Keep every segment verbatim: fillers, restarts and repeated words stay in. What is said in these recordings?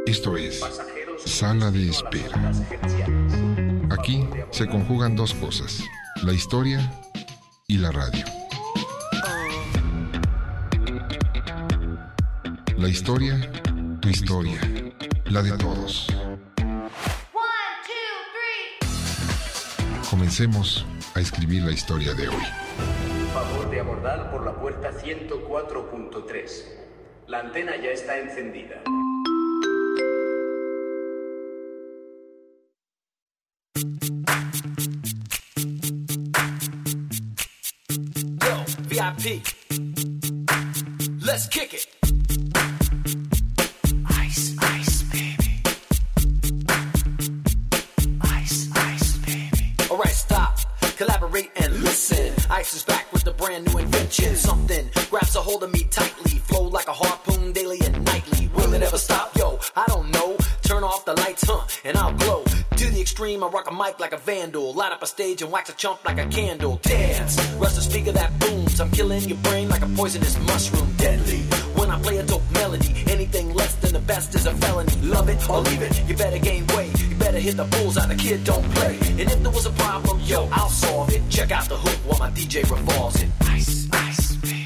Esto es Sala de Espera. Aquí se conjugan dos cosas, la historia y la radio. La historia, tu historia, la de todos. Comencemos a escribir la historia de hoy. Favor de abordar por la puerta ciento cuatro punto tres. La antena ya está encendida. Yo, V I P. Let's kick it. Ice, ice, baby. Ice, ice, baby. All right, stop. Collaborate and listen. Ice is back with a brand new invention. Something grabs a hold of me tightly. Flow like a harpoon daily and nightly. Will it ever stop? Yo, I don't know. Turn off the lights, huh, and I'll glow. To the extreme, I rock a mic like a vandal. Light up a stage and wax a chump like a candle. Dance, rush the speaker that booms. I'm killing your brain like a poisonous mushroom. Deadly, when I play a dope melody. Anything less than the best is a felony. Love it or leave it, you better gain weight. You better hit the bullseye, the kid don't play. And if there was a problem, yo, I'll solve it. Check out the hook while my D J revolves it. Ice, ice, baby.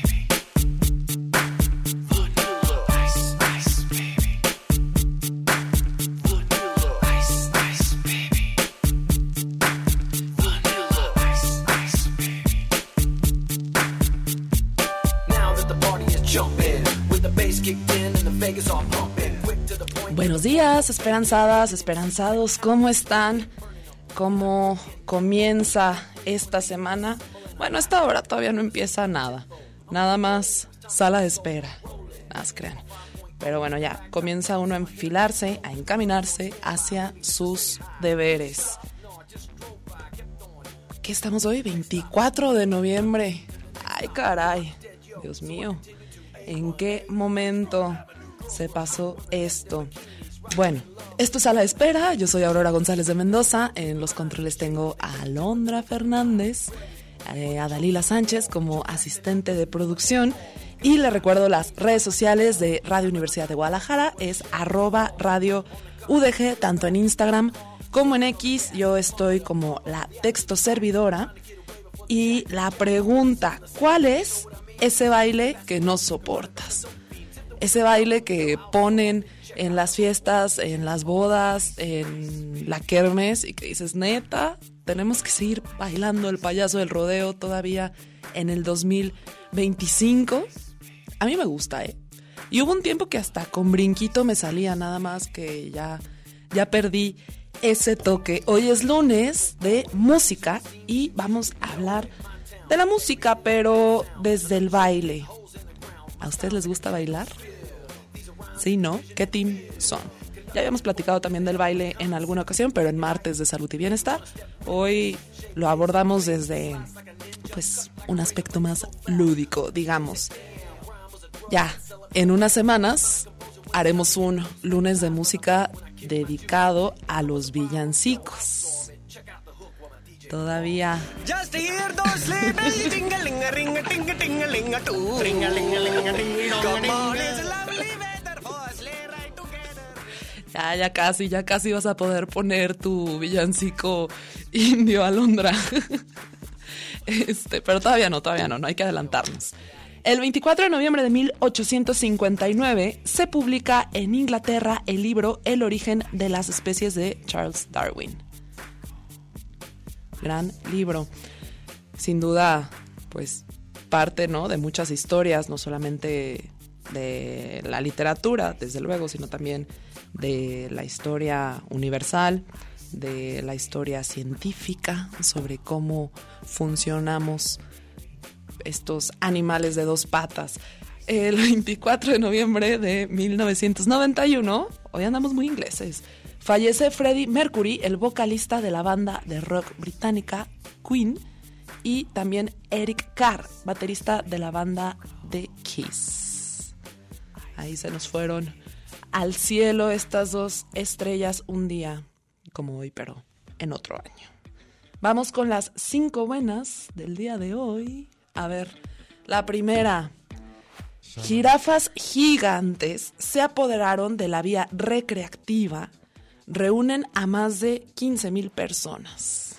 Buenos días, esperanzadas, esperanzados, ¿cómo están? ¿Cómo comienza esta semana? Bueno, a esta hora todavía no empieza nada, nada más sala de espera, nada más crean. Pero bueno, ya comienza uno a enfilarse, a encaminarse hacia sus deberes. ¿Qué estamos hoy? veinticuatro de noviembre. Ay, caray, Dios mío, ¿en qué momento se pasó esto? Bueno, esto es a la espera. Yo soy Aurora González de Mendoza. En los controles tengo a Alondra Fernández, eh, a Dalila Sánchez como asistente de producción. Y le recuerdo las redes sociales de Radio Universidad de Guadalajara. Es arroba radio U D G, tanto en Instagram como en X. Yo estoy como la texto servidora. Y la pregunta, ¿cuál es ese baile que no soportas? Ese baile que ponen en las fiestas, en las bodas, en la kermés y que dices, neta, tenemos que seguir bailando el payaso del rodeo todavía en el dos mil veinticinco. A mí me gusta, ¿eh? Y hubo un tiempo que hasta con brinquito me salía, nada más que ya, ya perdí ese toque. Hoy es lunes de música y vamos a hablar de la música, pero desde el baile. ¿A ustedes les gusta bailar? Sí, ¿no? ¿Qué team son? Ya habíamos platicado también del baile en alguna ocasión, pero en martes de salud y bienestar. Hoy lo abordamos desde, pues, un aspecto más lúdico, digamos. Ya, en unas semanas haremos un lunes de música dedicado a los villancicos. Todavía. Ya, ya casi, ya casi vas a poder poner tu villancico indio, Alondra. Este, pero todavía no, todavía no, no hay que adelantarnos. El veinticuatro de noviembre de mil ochocientos cincuenta y nueve se publica en Inglaterra el libro El origen de las especies de Charles Darwin. Gran libro. Sin duda, pues, parte, ¿no?, de muchas historias, no solamente de la literatura, desde luego, sino también de la historia universal, de la historia científica, sobre cómo funcionamos estos animales de dos patas. El veinticuatro de noviembre de mil novecientos noventa y uno, hoy andamos muy ingleses, fallece Freddie Mercury, el vocalista de la banda de rock británica Queen, y también Eric Carr, baterista de la banda The Kiss. Ahí se nos fueron al cielo estas dos estrellas un día como hoy, pero en otro año. Vamos con las cinco buenas del día de hoy. A ver, la primera. Jirafas gigantes se apoderaron de la vía recreativa, reúnen a más de quince mil personas.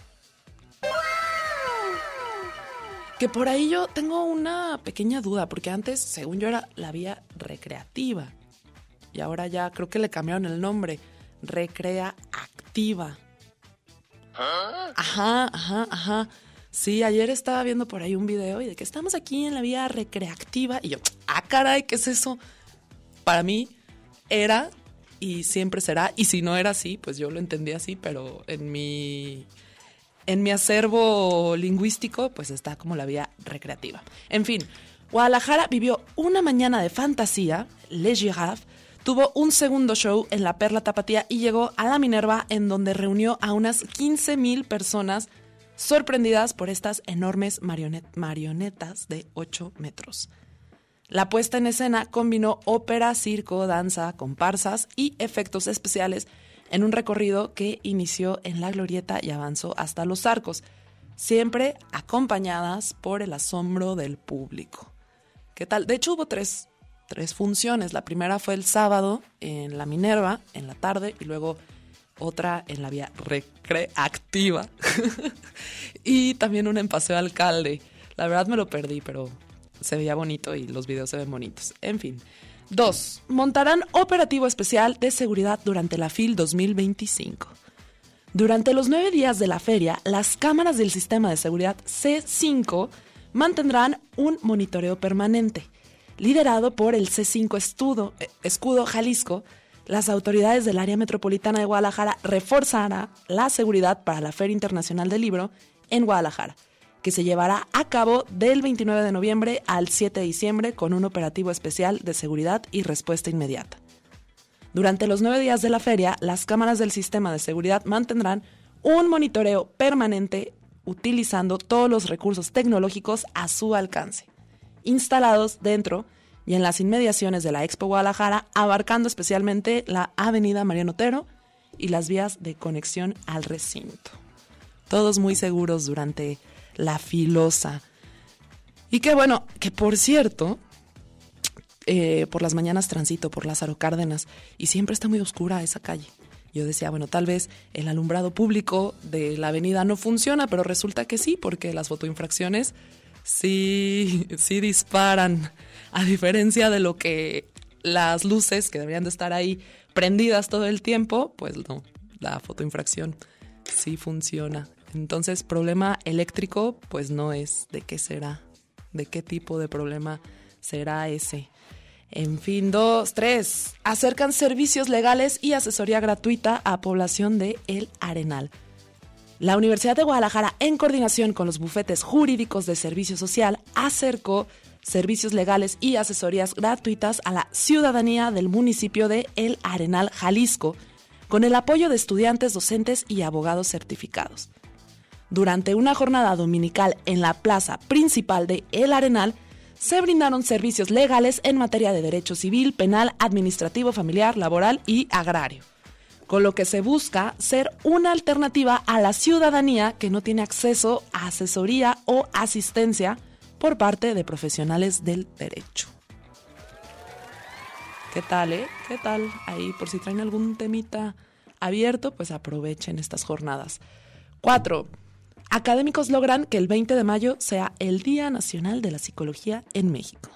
Que por ahí yo tengo una pequeña duda, porque antes, según yo, era la vía recreativa. Y ahora ya creo que le cambiaron el nombre. Recrea Activa. Ajá, ajá, ajá. Sí, ayer estaba viendo por ahí un video y de que estamos aquí en la vía recreativa. Y yo, ah, caray, ¿qué es eso? Para mí era y siempre será. Y si no era así, pues yo lo entendí así, pero en mi... En mi acervo lingüístico, pues está como la vía recreativa. En fin, Guadalajara vivió una mañana de fantasía. Les Girafes tuvo un segundo show en la Perla Tapatía y llegó a la Minerva, en donde reunió a unas quince mil personas sorprendidas por estas enormes marionet- marionetas de ocho metros. La puesta en escena combinó ópera, circo, danza, comparsas y efectos especiales en un recorrido que inició en la Glorieta y avanzó hasta los Arcos, siempre acompañadas por el asombro del público. ¿Qué tal? De hecho, hubo tres, tres funciones. La primera fue el sábado en la Minerva, en la tarde, y luego otra en la vía recreativa. Y también una en Paseo Alcalde. La verdad me lo perdí, pero se veía bonito y los videos se ven bonitos. En fin. Dos. Montarán operativo especial de seguridad durante la FIL dos mil veinticinco. Durante los nueve días de la feria, las cámaras del sistema de seguridad C cinco mantendrán un monitoreo permanente. Liderado por el C cinco Escudo, eh, Escudo Jalisco, las autoridades del área metropolitana de Guadalajara reforzarán la seguridad para la Feria Internacional del Libro en Guadalajara, que se llevará a cabo del veintinueve de noviembre al siete de diciembre con un operativo especial de seguridad y respuesta inmediata. Durante los nueve días de la feria, las cámaras del sistema de seguridad mantendrán un monitoreo permanente utilizando todos los recursos tecnológicos a su alcance, instalados dentro y en las inmediaciones de la Expo Guadalajara, abarcando especialmente la avenida Mariano Otero y las vías de conexión al recinto. Todos muy seguros durante la filosa. Y que bueno, que por cierto, eh, por las mañanas transito por Lázaro Cárdenas y siempre está muy oscura esa calle. Yo decía, bueno, tal vez el alumbrado público de la avenida no funciona, pero resulta que sí, porque las fotoinfracciones sí, sí disparan, a diferencia de lo que las luces que deberían de estar ahí prendidas todo el tiempo, pues no, la fotoinfracción sí funciona. Entonces, problema eléctrico, pues no es. ¿De qué será? ¿De qué tipo de problema será ese? En fin, dos, tres. Acercan servicios legales y asesoría gratuita a población de El Arenal. La Universidad de Guadalajara, en coordinación con los bufetes jurídicos de servicio social, acercó servicios legales y asesorías gratuitas a la ciudadanía del municipio de El Arenal, Jalisco, con el apoyo de estudiantes, docentes y abogados certificados. Durante una jornada dominical en la plaza principal de El Arenal, se brindaron servicios legales en materia de derecho civil, penal, administrativo, familiar, laboral y agrario, con lo que se busca ser una alternativa a la ciudadanía que no tiene acceso a asesoría o asistencia por parte de profesionales del derecho. ¿Qué tal, eh? ¿Qué tal? Ahí, por si traen algún temita abierto, pues aprovechen estas jornadas. Cuatro. Académicos logran que el veinte de mayo sea el Día Nacional de la Psicología en México.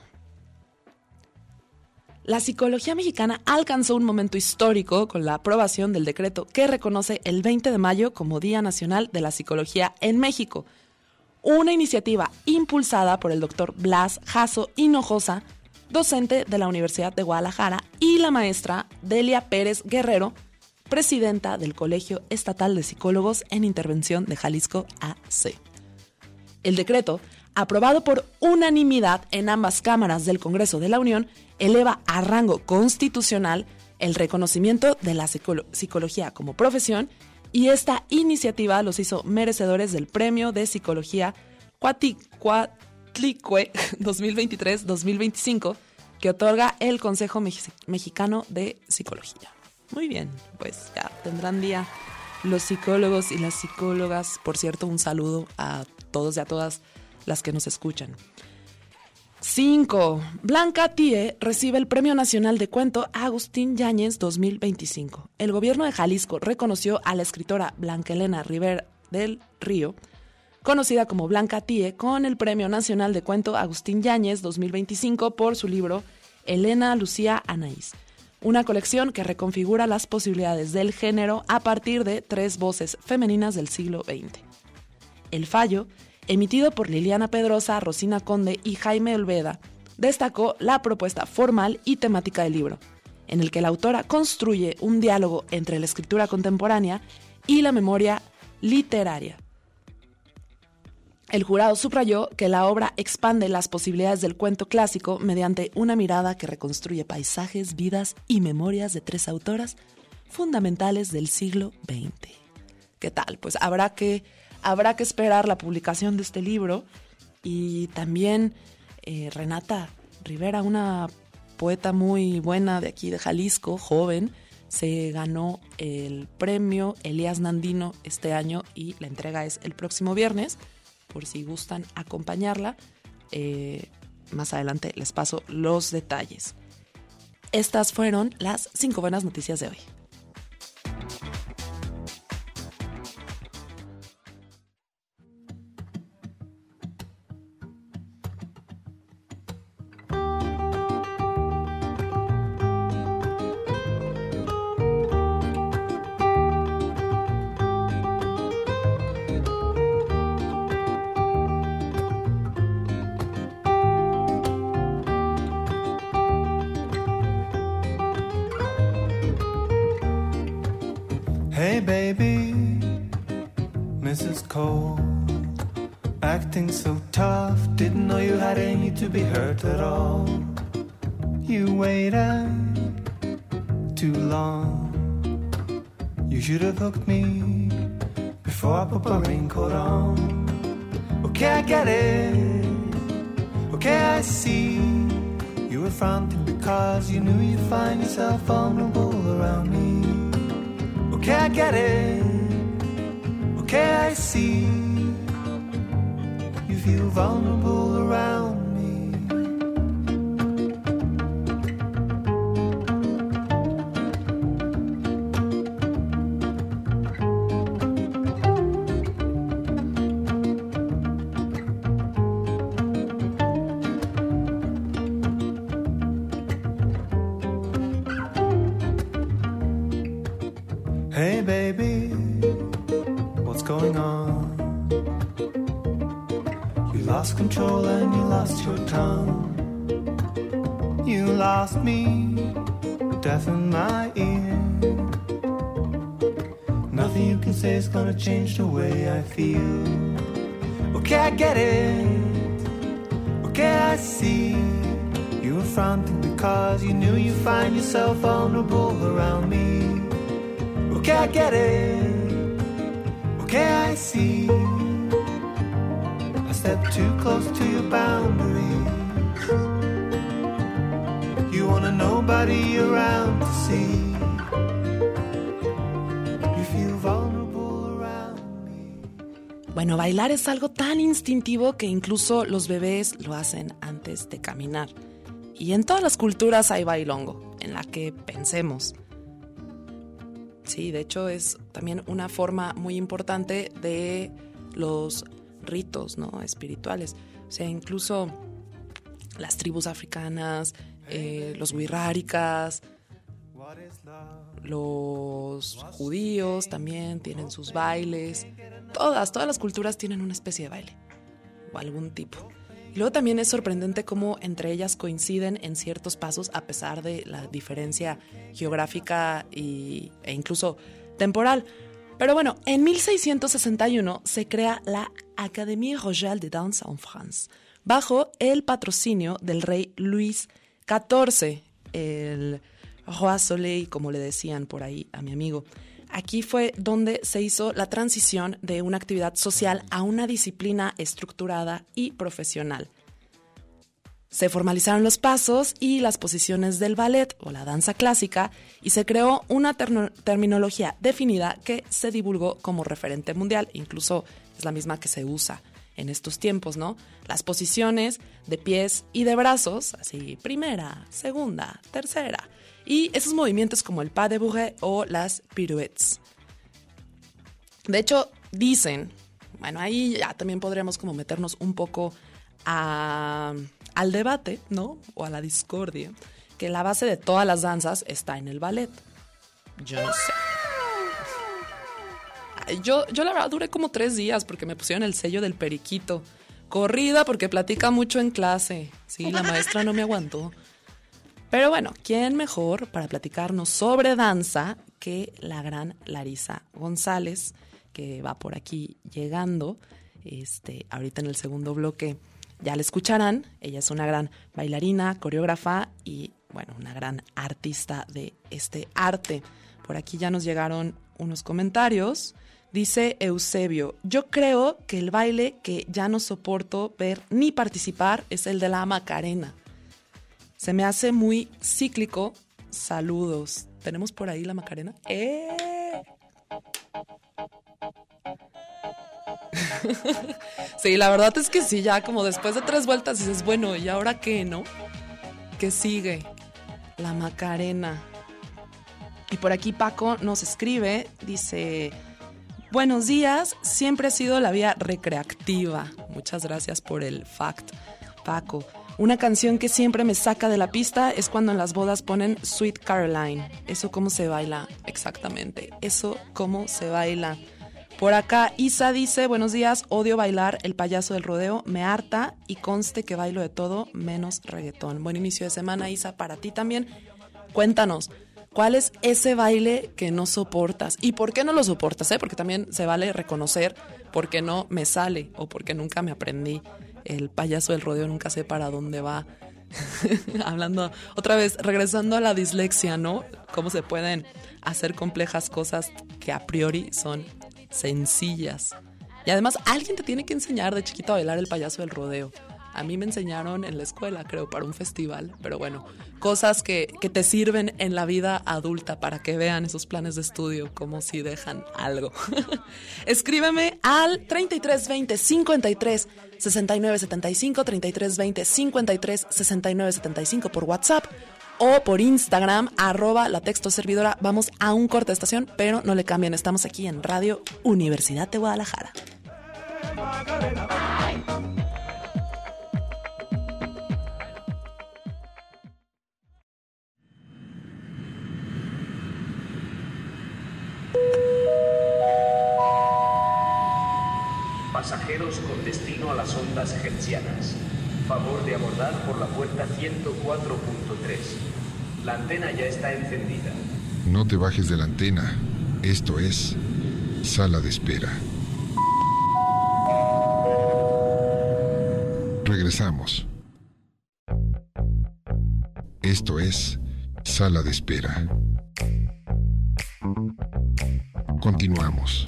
La psicología mexicana alcanzó un momento histórico con la aprobación del decreto que reconoce el veinte de mayo como Día Nacional de la Psicología en México, una iniciativa impulsada por el doctor Blas Jasso Hinojosa, docente de la Universidad de Guadalajara, y la maestra Delia Pérez Guerrero, presidenta del Colegio Estatal de Psicólogos en Intervención de Jalisco A C. El decreto, aprobado por unanimidad en ambas cámaras del Congreso de la Unión, eleva a rango constitucional el reconocimiento de la psicolo- psicología como profesión, y esta iniciativa los hizo merecedores del Premio de Psicología Cuatlicue dos mil veintitrés dos mil veinticinco que otorga el Consejo Mex- Mexicano de Psicología. Muy bien, pues ya tendrán día los psicólogos y las psicólogas. Por cierto, un saludo a todos y a todas las que nos escuchan. cinco. Blanca Tie recibe el Premio Nacional de Cuento Agustín Yáñez dos mil veinticinco. El gobierno de Jalisco reconoció a la escritora Blanca Elena Rivera del Río, conocida como Blanca Tie, con el Premio Nacional de Cuento Agustín Yáñez dos mil veinticinco por su libro Elena Lucía Anaís, una colección que reconfigura las posibilidades del género a partir de tres voces femeninas del siglo veinte. El fallo, emitido por Liliana Pedrosa, Rosina Conde y Jaime Olveda, destacó la propuesta formal y temática del libro, en el que la autora construye un diálogo entre la escritura contemporánea y la memoria literaria. El jurado subrayó que la obra expande las posibilidades del cuento clásico mediante una mirada que reconstruye paisajes, vidas y memorias de tres autoras fundamentales del siglo veinte. ¿Qué tal? Pues habrá que, habrá que esperar la publicación de este libro. Y también eh, Renata Rivera, una poeta muy buena de aquí de Jalisco, joven, se ganó el premio Elías Nandino este año y la entrega es el próximo viernes. Por si gustan acompañarla, eh, más adelante les paso los detalles. Estas fueron las cinco buenas noticias de hoy. Hey baby, Missus Cole, acting so tough, didn't know you had any to be hurt at all. You waited too long, you should have hooked me before I put my raincoat on. Okay, I get it, okay, I see, you were fronting because you knew you'd find yourself vulnerable around me. Okay, I get it, okay, I see, you feel vulnerable around me. Hey baby, what's going on? You lost control and you lost your tongue. You lost me, deafened my ear. Nothing you can say is gonna change the way I feel. Okay, I get it, okay, I see. You were fronting because you knew you'd find yourself vulnerable around me. Okay, I get it, okay, I see. I stepped too close to your boundaries. You want nobody around to see. You feel vulnerable around me. Bueno, bailar es algo tan instintivo que incluso los bebés lo hacen antes de caminar. Y en todas las culturas hay bailongo, en la que pensemos. Sí, de hecho es también una forma muy importante de los ritos, ¿no?, espirituales. O sea, incluso las tribus africanas, eh, los wixárikas, los judíos también tienen sus bailes. Todas, todas las culturas tienen una especie de baile o algún tipo. Y luego también es sorprendente cómo entre ellas coinciden en ciertos pasos a pesar de la diferencia geográfica y, e incluso temporal. Pero bueno, en mil seiscientos sesenta y uno se crea la Académie Royale de Danse en France, bajo el patrocinio del rey Luis catorce, el Roi Soleil, como le decían por ahí a mi amigo. Aquí fue donde se hizo la transición de una actividad social a una disciplina estructurada y profesional. Se formalizaron los pasos y las posiciones del ballet o la danza clásica y se creó una ter- terminología definida que se divulgó como referente mundial, incluso es la misma que se usa en estos tiempos, ¿no? Las posiciones de pies y de brazos, así, primera, segunda, tercera. Y esos movimientos como el pas de bourrée o las pirouettes. De hecho, dicen, bueno, ahí ya también podríamos como meternos un poco a, al debate, ¿no? O a la discordia, que la base de todas las danzas está en el ballet. Yo no sé. Yo, yo la verdad duré como tres días porque me pusieron el sello del periquito. Corrida porque platica mucho en clase. Sí, la maestra no me aguantó. Pero bueno, ¿quién mejor para platicarnos sobre danza que la gran Larisa González, que va por aquí llegando? Este, ahorita en el segundo bloque ya la escucharán. Ella es una gran bailarina, coreógrafa y, bueno, una gran artista de este arte. Por aquí ya nos llegaron unos comentarios. Dice Eusebio, yo creo que el baile que ya no soporto ver ni participar es el de la Macarena. Se me hace muy cíclico. Saludos. ¿Tenemos por ahí la Macarena? ¡Eh! Sí, la verdad es que sí, ya como después de tres vueltas dices, bueno, ¿y ahora qué, no? ¿Qué sigue? La Macarena. Y por aquí Paco nos escribe, dice... Buenos días, siempre ha sido la vía recreativa. Muchas gracias por el fact, Paco. Una canción que siempre me saca de la pista es cuando en las bodas ponen Sweet Caroline. ¿Eso cómo se baila? Exactamente, eso cómo se baila. Por acá Isa dice, buenos días, odio bailar el payaso del rodeo, me harta y conste que bailo de todo menos reggaetón. Buen inicio de semana, Isa, para ti también. Cuéntanos. ¿Cuál es ese baile que no soportas? ¿Y por qué no lo soportas? Eh? Porque también se vale reconocer por qué no me sale o porque nunca me aprendí. El payaso del rodeo nunca sé para dónde va. Hablando otra vez, regresando a la dislexia, ¿no? Cómo se pueden hacer complejas cosas que a priori son sencillas. Y además alguien te tiene que enseñar de chiquito a bailar el payaso del rodeo. A mí me enseñaron en la escuela, creo, para un festival. Pero bueno, cosas que, que te sirven en la vida adulta para que vean esos planes de estudio como si dejan algo. Escríbeme al treinta y tres veinte cincuenta y tres sesenta y nueve setenta y cinco, treinta y tres veinte cincuenta y tres sesenta y nueve setenta y cinco por WhatsApp o por Instagram, arroba la texto servidora. Vamos a un corte de estación, pero no le cambien. Estamos aquí en Radio Universidad de Guadalajara. Pasajeros con destino a las ondas hertzianas. Favor de abordar por la puerta ciento cuatro punto tres. La antena ya está encendida. No te bajes de la antena. Esto es Sala de Espera. Regresamos. Esto es Sala de Espera. Continuamos.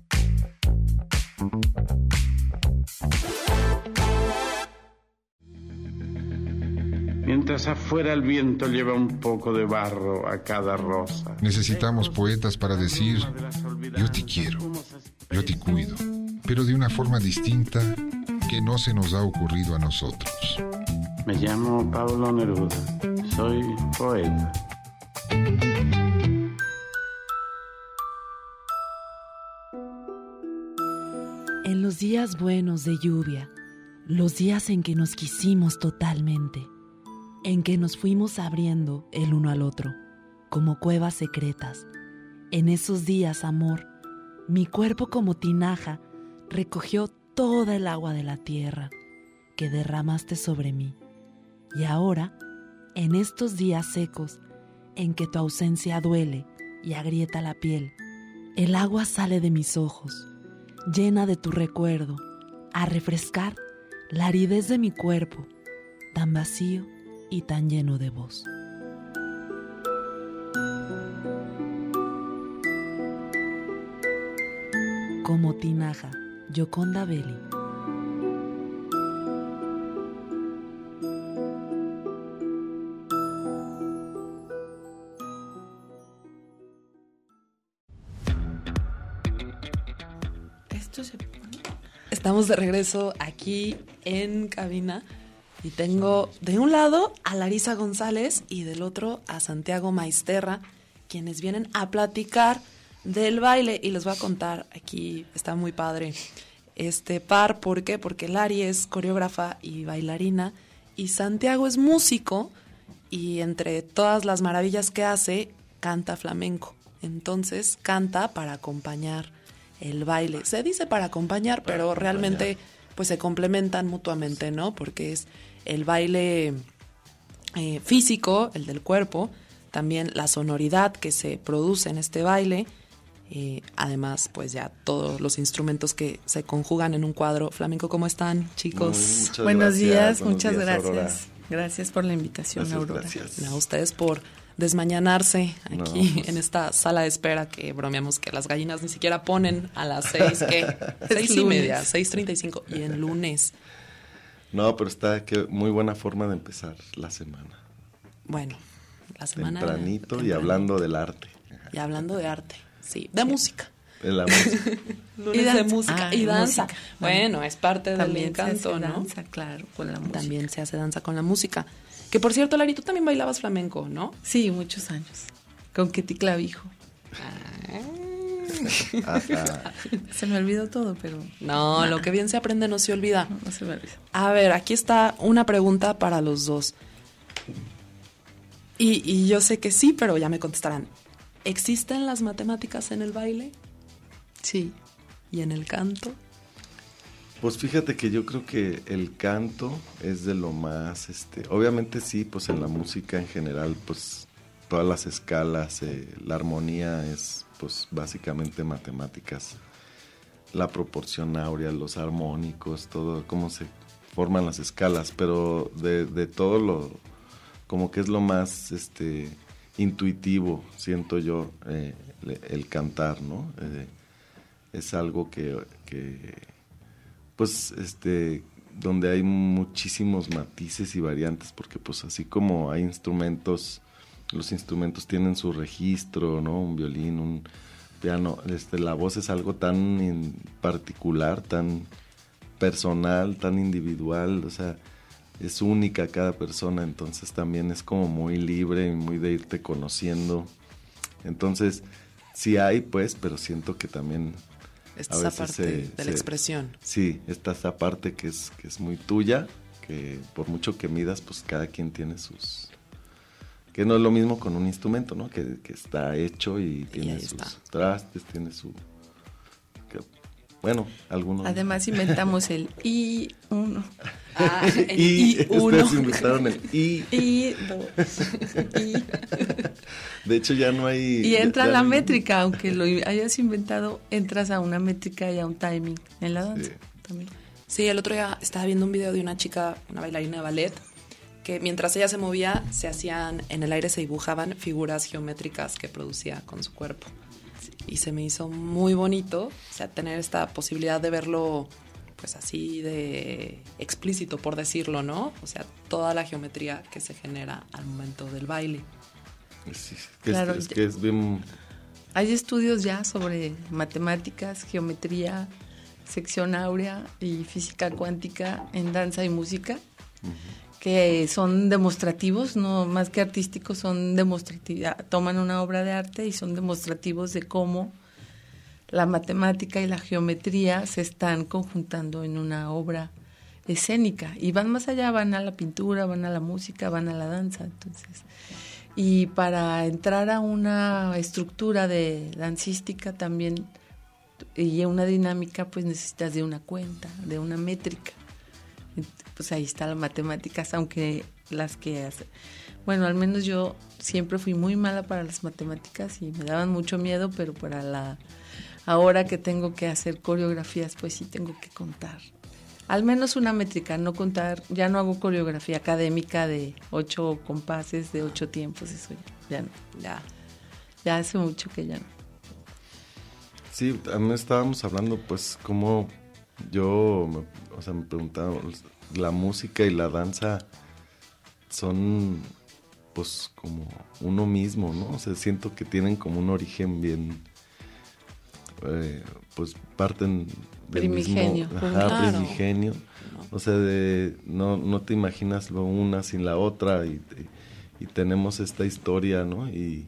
Mientras afuera el viento lleva un poco de barro a cada rosa. Necesitamos poetas para decir, yo te quiero, yo te cuido, pero de una forma distinta que no se nos ha ocurrido a nosotros. Me llamo Pablo Neruda, soy poeta. En los días buenos de lluvia, los días en que nos quisimos totalmente, en que nos fuimos abriendo el uno al otro, como cuevas secretas. En esos días, amor, mi cuerpo como tinaja recogió toda el agua de la tierra que derramaste sobre mí. Y ahora, en estos días secos, en que tu ausencia duele y agrieta la piel, el agua sale de mis ojos, llena de tu recuerdo, a refrescar la aridez de mi cuerpo, tan vacío y tan lleno de voz. Como tinaja, Gioconda Belli. Estamos de regreso aquí en cabina y tengo de un lado a Larisa González y del otro a Santiago Maisterra, quienes vienen a platicar del baile, y les voy a contar, aquí está muy padre este par. ¿Por qué? Porque Lari es coreógrafa y bailarina y Santiago es músico, y entre todas las maravillas que hace, canta flamenco. Entonces canta para acompañar el baile. Se dice para acompañar, para pero acompañar. Realmente pues se complementan mutuamente, ¿no? Porque es el baile eh, físico, el del cuerpo, también la sonoridad que se produce en este baile, eh, además pues ya todos los instrumentos que se conjugan en un cuadro flamenco. ¿Cómo están, chicos? Muy, Buenos gracias, días, buenos muchas días, gracias. Aurora. Gracias por la invitación, Gracias, Aurora. gracias. No, a ustedes por desmañanarse aquí No, pues. en esta sala de espera, que bromeamos que las gallinas ni siquiera ponen a las seis, ¿qué? Seis y lunes. media, seis treinta y cinco, y en lunes. No, pero está que muy buena forma de empezar la semana. Bueno, la semana... Tempranito, temprano. y hablando del arte. Y hablando de arte, sí, de música. De la música. Lunes Y danza. de música Ah, y danza. música. Bueno, es parte También del encanto, se hace ¿no? danza, claro, con la música. También se hace danza con la música. Que por cierto, Lari, tú también bailabas flamenco, ¿no? Sí, muchos años. Con Ketty Clavijo. Ajá. Se me olvidó todo, pero No, nah, lo que bien se aprende no se olvida. no, no se me olvidó. A ver, aquí está una pregunta para los dos. Y, y yo sé que sí, pero ya me contestarán. ¿Existen las matemáticas en el baile Sí. y en el canto? Pues fíjate que yo creo que el canto es de lo más, este, obviamente sí, pues en la música en general, pues todas las escalas, eh, la armonía es pues básicamente matemáticas, la proporción áurea, los armónicos, todo, cómo se forman las escalas, pero de, de todo lo, como que es lo más, este, intuitivo, siento yo, eh, el cantar, ¿no? Eh, es algo que, que pues este donde hay muchísimos matices y variantes, porque pues así como hay instrumentos, los instrumentos tienen su registro, ¿no? Un violín, un piano, este la voz es algo tan in particular, tan personal, tan individual, o sea, es única cada persona, entonces también es como muy libre y muy de irte conociendo. Entonces, sí hay pues, pero siento que también Esta es esa parte se, de se, la expresión. Sí, esta esa parte que es, que es muy tuya, que por mucho que midas, pues cada quien tiene sus... Que no es lo mismo con un instrumento, ¿no? Que, que está hecho y tiene y sus está. trastes, tiene su... Que, bueno, algunos... Además inventamos el I uno. Ah, el y I uno. ustedes inventaron el I. I dos. I. De hecho ya no hay... Y entra ya, ya la no hay- métrica, aunque lo hayas inventado, entras a una métrica y a un timing en la danza Sí. también. Sí, el otro día estaba viendo un video de una chica, una bailarina de ballet, que mientras ella se movía, se hacían, en el aire se dibujaban figuras geométricas que producía con su cuerpo. Y se me hizo muy bonito, o sea, tener esta posibilidad de verlo, pues así de explícito, por decirlo, ¿no? O sea, toda la geometría que se genera al momento del baile. Sí, que Claro, es, es ya- que es bien... Hay estudios ya sobre matemáticas, geometría, sección áurea y física cuántica en danza y música, que son demostrativos, no más que artísticos, son demostrativos. Toman una obra de arte y son demostrativos de cómo la matemática y la geometría se están conjuntando en una obra escénica y van más allá, van a la pintura, van a la música, van a la danza, entonces... Y para entrar a una estructura de dancística también y una dinámica, pues necesitas de una cuenta, de una métrica. Pues ahí está las matemáticas, aunque las que hace. Bueno, al menos yo siempre fui muy mala para las matemáticas y me daban mucho miedo, pero para la ahora que tengo que hacer coreografías, pues sí tengo que contar. Al menos una métrica, no contar, ya no hago coreografía académica de ocho compases, de ocho tiempos, eso ya, ya no. Ya. Ya hace mucho que ya no. Sí, también estábamos hablando, pues, como yo, me, o sea, me preguntaba, la música y la danza son, pues, como uno mismo, ¿no? O sea, siento que tienen como un origen bien, eh, pues parten del primigenio, mismo, ajá, claro. primigenio. O sea, de, no, no te imaginas lo una sin la otra y, y, y tenemos esta historia, ¿no? Y,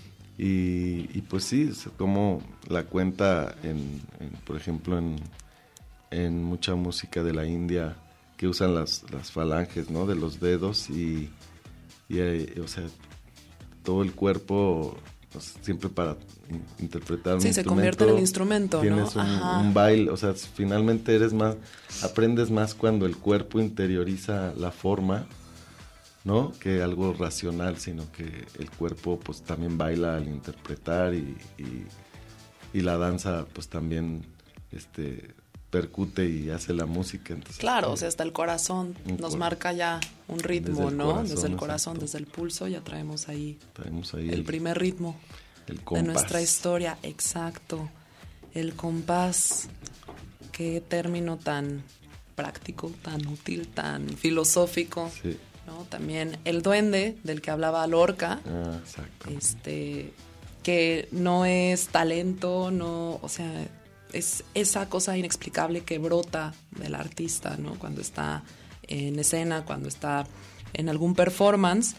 y, y pues sí, como la cuenta, en, en, por ejemplo, en, en mucha música de la India que usan las, las falanges, ¿no? De los dedos y, y eh, o sea, todo el cuerpo, pues, siempre para in, interpretar un sí, instrumento. Se convierte en el instrumento, tienes ¿no? un, Ajá. un baile, o sea, finalmente eres más, aprendes más cuando el cuerpo interioriza la forma, ¿no? Que algo racional, sino que el cuerpo pues también baila al interpretar y, y, y la danza pues también este percute y hace la música. Entonces, claro, o sea, hasta el corazón nos cor- marca ya un ritmo, desde ¿no? Corazón, desde el corazón, exacto. desde el pulso ya traemos ahí, traemos ahí el, el primer ritmo el de nuestra historia, exacto. El compás, qué término tan práctico, tan útil, tan filosófico. Sí. ¿No? También el duende del que hablaba Lorca, ah, exacto. este, que no es talento, no, o sea, es esa cosa inexplicable que brota del artista, ¿no? Cuando está en escena, cuando está en algún performance.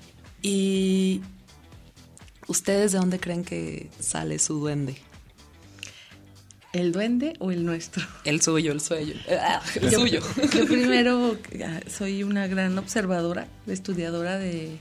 Y ¿ustedes de dónde creen que sale su duende? ¿El duende o el nuestro? El suyo, el suyo. El yo, suyo. Yo primero soy una gran observadora, estudiadora de...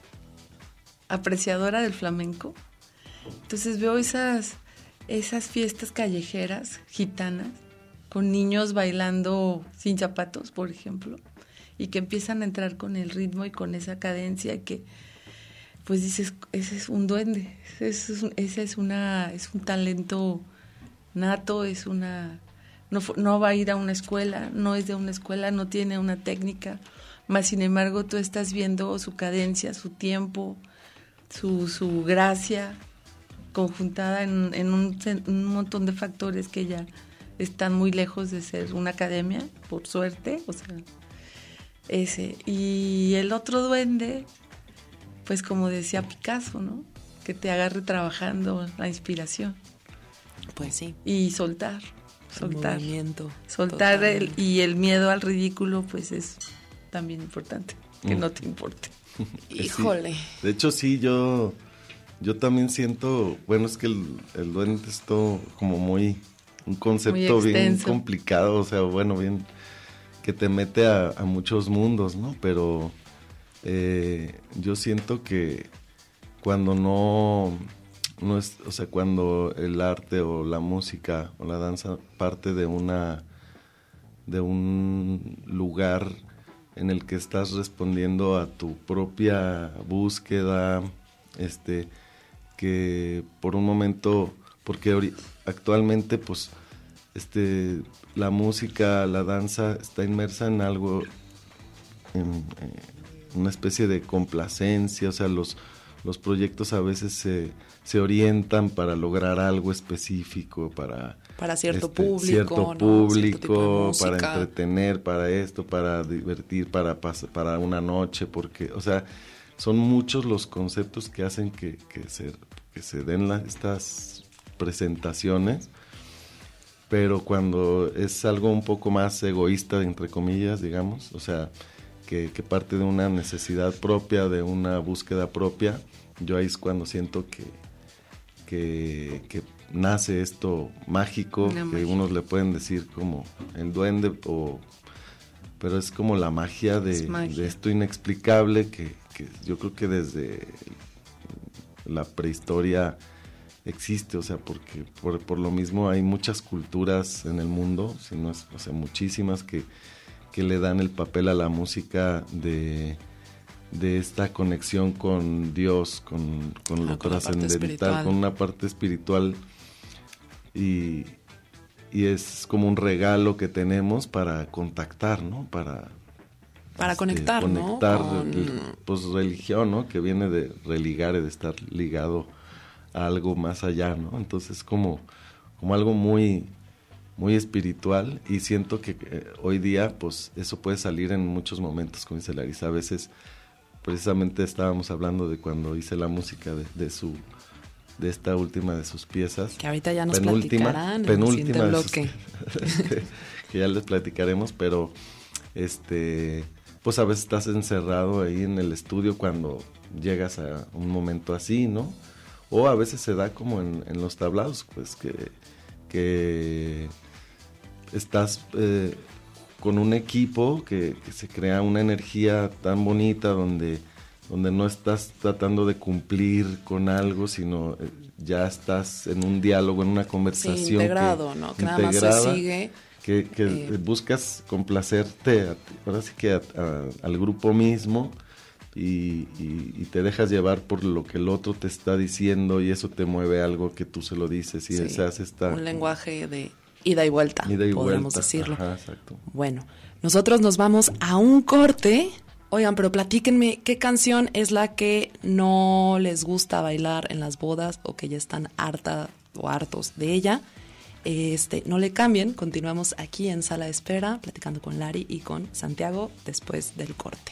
apreciadora del flamenco. Entonces veo esas, esas fiestas callejeras gitanas con niños bailando sin zapatos, por ejemplo, y que empiezan a entrar con el ritmo y con esa cadencia que, pues dices, ese es un duende, ese es, un, ese es, una, es un talento nato, es una... No, no va a ir a una escuela, no es de una escuela, no tiene una técnica, más sin embargo tú estás viendo su cadencia, su tiempo, su, su gracia conjuntada en, en un, un montón de factores que ya están muy lejos de ser una academia, por suerte, o sea, ese. Y el otro duende, pues como decía Picasso, ¿no? Que te agarre trabajando la inspiración. Pues sí. Y soltar, soltar. El movimiento. Soltar el, y el miedo al ridículo, pues es también importante, que mm. no te importe. Híjole. Sí. De hecho, sí, yo, yo también siento, bueno, es que el, el duende es todo como muy, un concepto muy bien complicado, o sea, bueno, bien, que te mete a, a muchos mundos, ¿no? Pero eh, yo siento que cuando no... no es, o sea, cuando el arte o la música o la danza parte de una de un lugar en el que estás respondiendo a tu propia búsqueda, este, que por un momento, porque actualmente pues este la música, la danza está inmersa en algo, en, en una especie de complacencia, o sea, los los proyectos a veces se, se orientan para lograr algo específico, para... Para cierto este, público, cierto ¿no? público, Cierto para entretener, para esto, para divertir, para, para una noche, porque, o sea, son muchos los conceptos que hacen que, que, se, que se den la, estas presentaciones, pero cuando es algo un poco más egoísta, entre comillas, digamos, o sea... Que, que parte de una necesidad propia, de una búsqueda propia, yo ahí es cuando siento que, que, que nace esto mágico, una que magia. Unos le pueden decir como el duende, o, pero es como la magia de, de esto inexplicable que, que yo creo que desde la prehistoria existe, o sea, porque por, por lo mismo hay muchas culturas en el mundo, si no es, o sea, muchísimas que que le dan el papel a la música de, de esta conexión con Dios, con, con lo ah, trascendental, con una parte espiritual, y, y es como un regalo que tenemos para contactar, ¿no? Para, para este, conectar, conectar, ¿no? Con... pues religión, ¿no? Que viene de religar, de estar ligado a algo más allá, ¿no? Entonces como, como algo muy... muy espiritual, y siento que eh, hoy día pues eso puede salir en muchos momentos, como dice Larisa. A veces precisamente estábamos hablando de cuando hice la música de, de su de esta última de sus piezas. Que ahorita ya nos penúltima, platicarán penúltima en el de siguiente bloque. sus, este, que ya les platicaremos, pero este pues a veces estás encerrado ahí en el estudio cuando llegas a un momento así, ¿no? O a veces se da como en, en los tablados, pues que, que estás eh, con un equipo, que, que se crea una energía tan bonita donde, donde no estás tratando de cumplir con algo, sino eh, ya estás en un diálogo, en una conversación. Sí, integrado, que, ¿no? Que nada más se sigue. Que, que eh, buscas complacerte, a, ahora sí que a, a, al grupo mismo y, y, y te dejas llevar por lo que el otro te está diciendo y eso te mueve algo que tú se lo dices y sí, se hace esta... un lenguaje de ida y vuelta, ida y podemos vuelta. decirlo. Ajá, exacto. Bueno, nosotros nos vamos a un corte. Oigan, pero platíquenme, ¿qué canción es la que no les gusta bailar en las bodas o que ya están harta o hartos de ella? Este, no le cambien, continuamos aquí en Sala de Espera, platicando con Lari y con Santiago después del corte.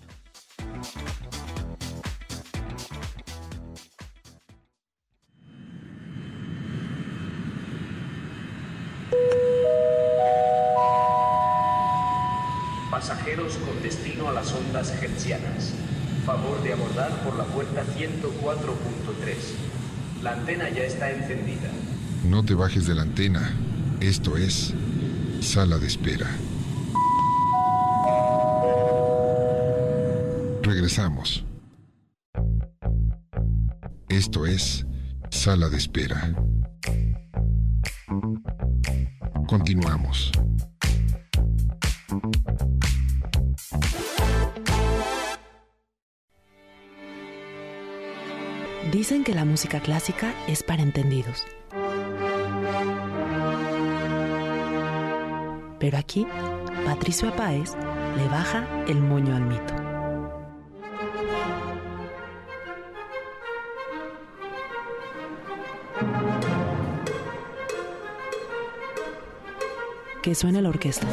Pasajeros con destino a las ondas hertzianas. Favor de abordar por la puerta ciento cuatro punto tres. La antena ya está encendida. No te bajes de la antena. Esto es Sala de Espera. Regresamos. Esto es Sala de Espera. Continuamos. Dicen que la música clásica es para entendidos. Pero aquí, Patricio Apáez le baja el moño al mito. Que suene la orquesta.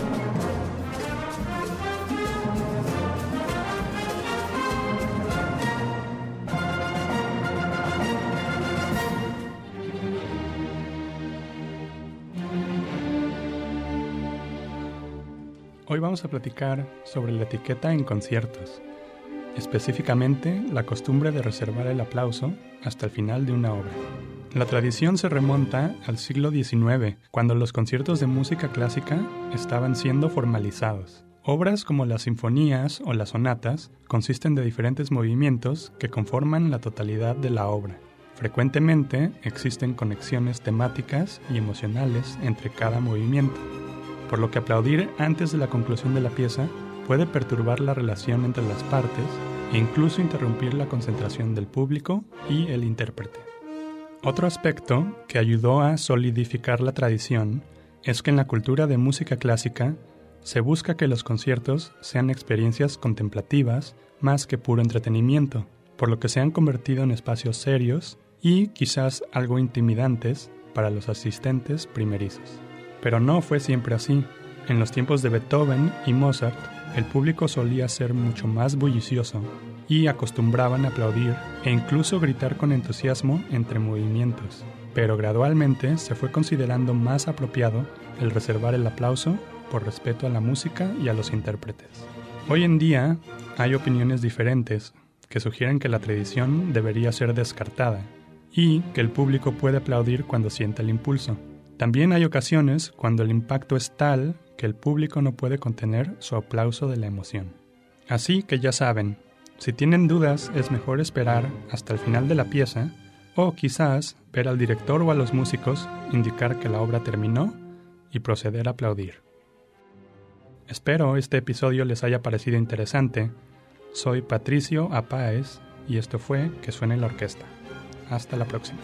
Hoy vamos a platicar sobre la etiqueta en conciertos, específicamente la costumbre de reservar el aplauso hasta el final de una obra. La tradición se remonta al siglo diecinueve, cuando los conciertos de música clásica estaban siendo formalizados. Obras como las sinfonías o las sonatas consisten de diferentes movimientos que conforman la totalidad de la obra. Frecuentemente existen conexiones temáticas y emocionales entre cada movimiento, por lo que aplaudir antes de la conclusión de la pieza puede perturbar la relación entre las partes e incluso interrumpir la concentración del público y el intérprete. Otro aspecto que ayudó a solidificar la tradición es que en la cultura de música clásica se busca que los conciertos sean experiencias contemplativas más que puro entretenimiento, por lo que se han convertido en espacios serios y quizás algo intimidantes para los asistentes primerizos. Pero no fue siempre así. En los tiempos de Beethoven y Mozart, el público solía ser mucho más bullicioso y acostumbraban a aplaudir e incluso gritar con entusiasmo entre movimientos. Pero gradualmente se fue considerando más apropiado el reservar el aplauso por respeto a la música y a los intérpretes. Hoy en día hay opiniones diferentes que sugieren que la tradición debería ser descartada y que el público puede aplaudir cuando siente el impulso. También hay ocasiones cuando el impacto es tal que el público no puede contener su aplauso de la emoción. Así que ya saben, si tienen dudas es mejor esperar hasta el final de la pieza o quizás ver al director o a los músicos indicar que la obra terminó y proceder a aplaudir. Espero este episodio les haya parecido interesante. Soy Patricio Apáez y esto fue Que Suene la Orquesta. Hasta la próxima.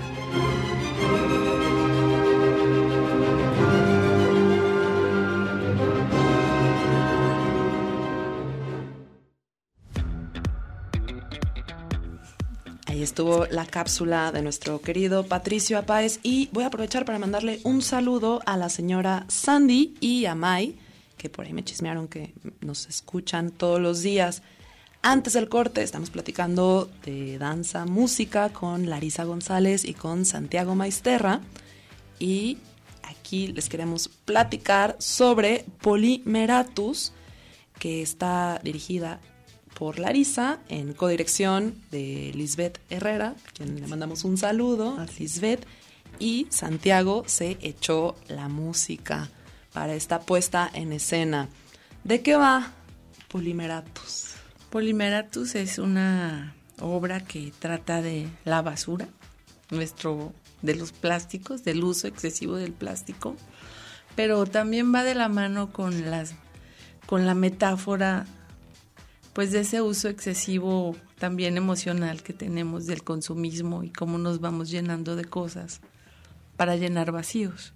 Ahí estuvo la cápsula de nuestro querido Patricio Apáez y voy a aprovechar para mandarle un saludo a la señora Sandy y a Mai, que por ahí me chismearon que nos escuchan todos los días. Antes del corte estamos platicando de danza, música con Larisa González y con Santiago Maisterra. Y aquí les queremos platicar sobre Polymeratus, que está dirigida por Larisa en codirección de Lisbeth Herrera, a quien le mandamos un saludo a Lisbeth. Y Santiago se echó la música para esta puesta en escena. ¿De qué va Polymeratus? Polymeratus es una obra que trata de la basura, nuestro, de los plásticos, del uso excesivo del plástico, pero también va de la mano con las, con la metáfora, pues, de ese uso excesivo también emocional que tenemos del consumismo y cómo nos vamos llenando de cosas para llenar vacíos.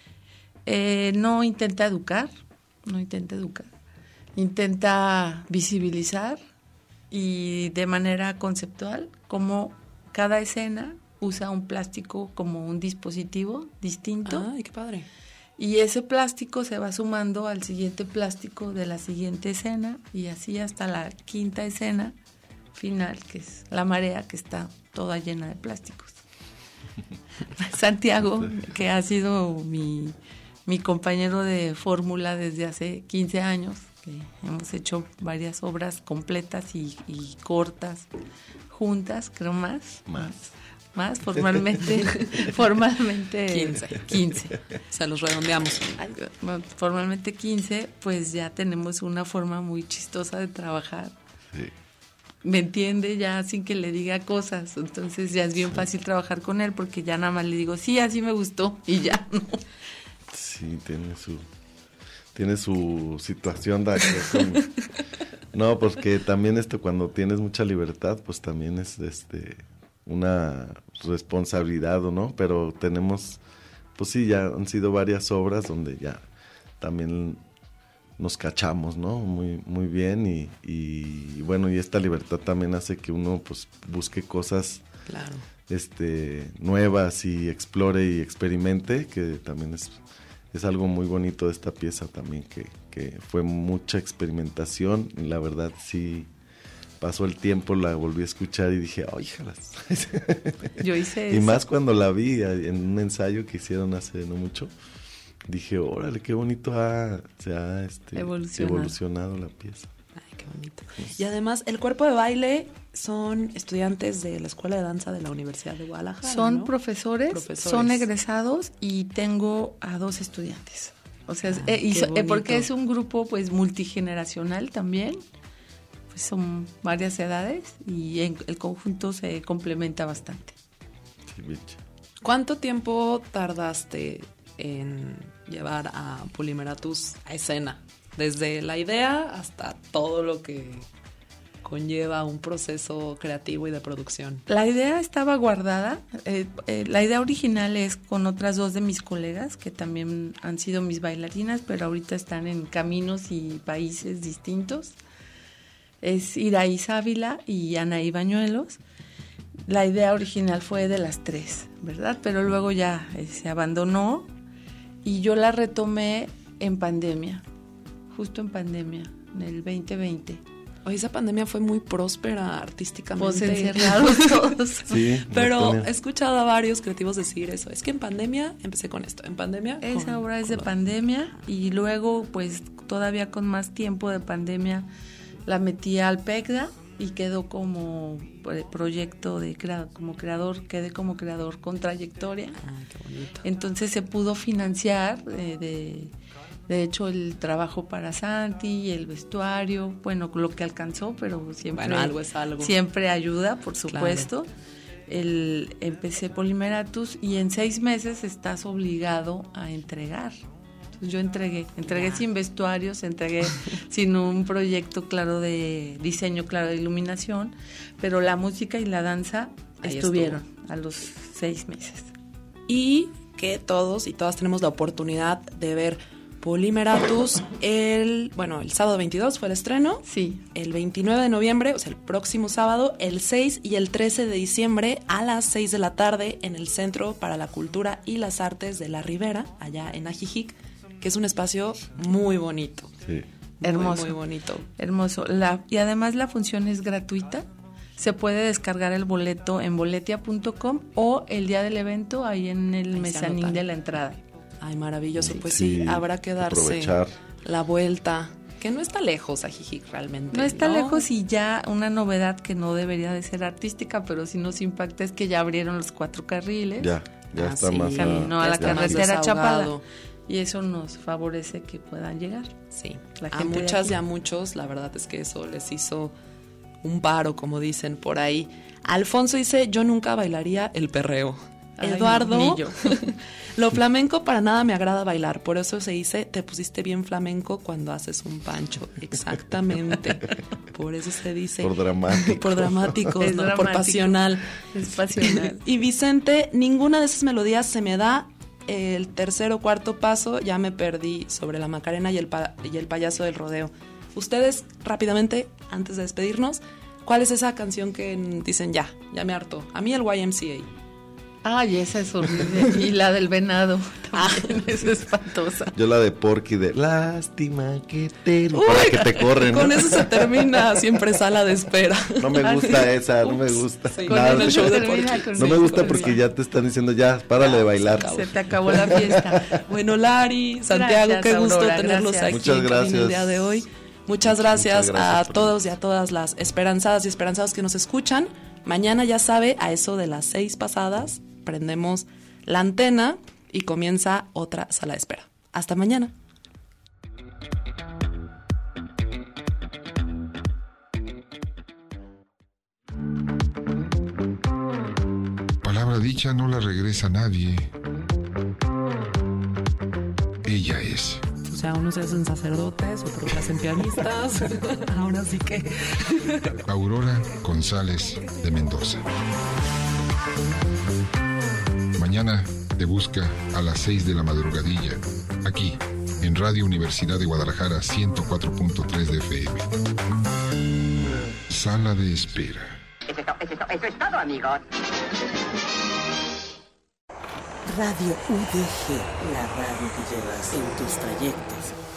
Eh, no intenta educar, no intenta educar. Intenta visibilizar y de manera conceptual cómo cada escena usa un plástico como un dispositivo distinto. ¡Ay, qué padre! Y ese plástico se va sumando al siguiente plástico de la siguiente escena y así hasta la quinta escena final, que es la marea, que está toda llena de plásticos. Santiago, que ha sido mi, mi compañero de fórmula desde hace quince años, que hemos hecho varias obras completas y, y cortas juntas, creo más. Más. Más, formalmente. formalmente. quince. quince. O sea, los redondeamos. Formalmente quince, pues ya tenemos una forma muy chistosa de trabajar. Sí. Me entiende ya sin que le diga cosas, entonces ya es bien fácil trabajar con él porque ya nada más le digo, sí, así me gustó y ya, ¿no? Sí, tiene su... tiene su situación de con... no, porque también esto cuando tienes mucha libertad, pues también es este una responsabilidad, ¿o no? Pero tenemos, pues sí, ya han sido varias obras donde ya también nos cachamos, ¿no? Muy muy bien y, y bueno, y esta libertad también hace que uno pues busque cosas claro. este nuevas y explore y experimente, que también es Es algo muy bonito de esta pieza también, que, que fue mucha experimentación. La verdad, sí, pasó el tiempo, la volví a escuchar y dije, ¡ay, jalas! Yo hice Y eso. más cuando la vi en un ensayo que hicieron hace no mucho, dije, órale, qué bonito ha, se ha este, Evolucionado. evolucionado la pieza. Ay, qué bonito. Y además, el cuerpo de baile son estudiantes de la Escuela de Danza de la Universidad de Guadalajara, Son ¿no? profesores, Profesores. son egresados y tengo a dos estudiantes. O sea, Ah, eh, y qué so- eh, bonito. porque es un grupo pues multigeneracional también. Pues son varias edades y en, el conjunto se complementa bastante. Sí, bicho. ¿Cuánto tiempo tardaste en llevar a Polymeratus a escena? Desde la idea hasta todo lo que conlleva un proceso creativo y de producción. La idea estaba guardada. Eh, eh, la idea original es con otras dos de mis colegas que también han sido mis bailarinas, pero ahorita están en caminos y países distintos. Es Iraís Ávila y Anaí Bañuelos. La idea original fue de las tres, ¿verdad? Pero luego ya eh, se abandonó y yo la retomé en pandemia, justo en pandemia, en el veinte veinte. Oye, esa pandemia fue muy próspera artísticamente. Pues encerrados todos. Sí, Pero Antonio. he escuchado a varios creativos decir eso. Es que en pandemia empecé con esto. En pandemia. Esa con- obra es con de lo- pandemia y luego pues todavía con más tiempo de pandemia la metí al PECDA y quedó como eh, proyecto de crea- como creador, quedé como creador con trayectoria. Ay, qué bonito. Entonces se pudo financiar eh, de, de hecho el trabajo para Santi, el vestuario, bueno, lo que alcanzó, pero siempre, Bueno, algo es algo. siempre ayuda, por supuesto. El, empecé Polymeratus y en seis meses estás obligado a entregar. Entonces yo entregué, entregué Ya. sin vestuarios, entregué sin un proyecto claro de diseño, claro de iluminación, pero la música y la danza Ahí estuvieron a los seis meses. Y que todos y todas tenemos la oportunidad de ver Polymeratus el, bueno, el sábado veintidós fue el estreno. Sí. El veintinueve de noviembre, o sea, el próximo sábado, el seis y el trece de diciembre a las seis de la tarde en el Centro para la Cultura y las Artes de la Ribera, allá en Ajijic, que es un espacio muy bonito. Sí. hermoso. Muy, muy bonito. Hermoso. La, y además la función es gratuita. Se puede descargar el boleto en boletia punto com o el día del evento ahí en el ahí mezanín de la entrada. Ay, maravilloso. Pues sí, sí habrá que darse aprovechar la vuelta, que no está lejos Ajijic realmente. No está ¿no? lejos, y ya una novedad que no debería de ser artística, pero sí nos impacta, es que ya abrieron los cuatro carriles. Ya, ya ah, está sí, más camino a, a la carretera Chapala. Y eso nos favorece que puedan llegar. Sí, la a gente muchas y a muchos, la verdad es que eso les hizo un paro, como dicen por ahí. Alfonso dice, yo nunca bailaría el perreo. Ay, Eduardo, lo flamenco para nada me agrada bailar, por eso se dice, te pusiste bien flamenco cuando haces un pancho. Exactamente, por eso se dice. Por dramático. Por dramático, es no, dramático. Por pasional. Es pasional. Y Vicente, ninguna de esas melodías se me da. El tercer o cuarto paso ya me perdí sobre la Macarena y el, pa- y el payaso del rodeo. Ustedes, rápidamente, antes de despedirnos, ¿cuál es esa canción que dicen ya, ya me hartó? A mí el Y M C A. Ay, esa es horrible. Y la del venado también es espantosa. Yo la de Porky de lástima que te... Uy, para que te corren, con ¿no? eso se termina siempre sala de espera. No me gusta esa, no me gusta. Sí, nada, con el show de Porky. No me gusta porque ya te están diciendo ya, párale de bailar. Se te acabó la fiesta. Bueno, Lari, Santiago, Gracias, qué gusto Aurora, tenerlos gracias. aquí Muchas gracias. en el día de hoy. Muchas gracias, Muchas gracias a todos y a todas las esperanzadas y esperanzados que nos escuchan. Mañana, ya sabe, a eso de las seis pasadas, prendemos la antena y comienza otra sala de espera. Hasta mañana. Palabra dicha no la regresa nadie. Ella es. O sea, unos se hacen sacerdotes, otros se hacen pianistas. Ahora sí que... Aurora González de Mendoza. Mañana te busca a las seis de la madrugadilla, aquí, en Radio Universidad de Guadalajara ciento cuatro punto tres de F M. Sala de espera. Eso es, to- eso es to- eso es todo, amigos. Radio U D G, la radio que llevas en tus trayectos.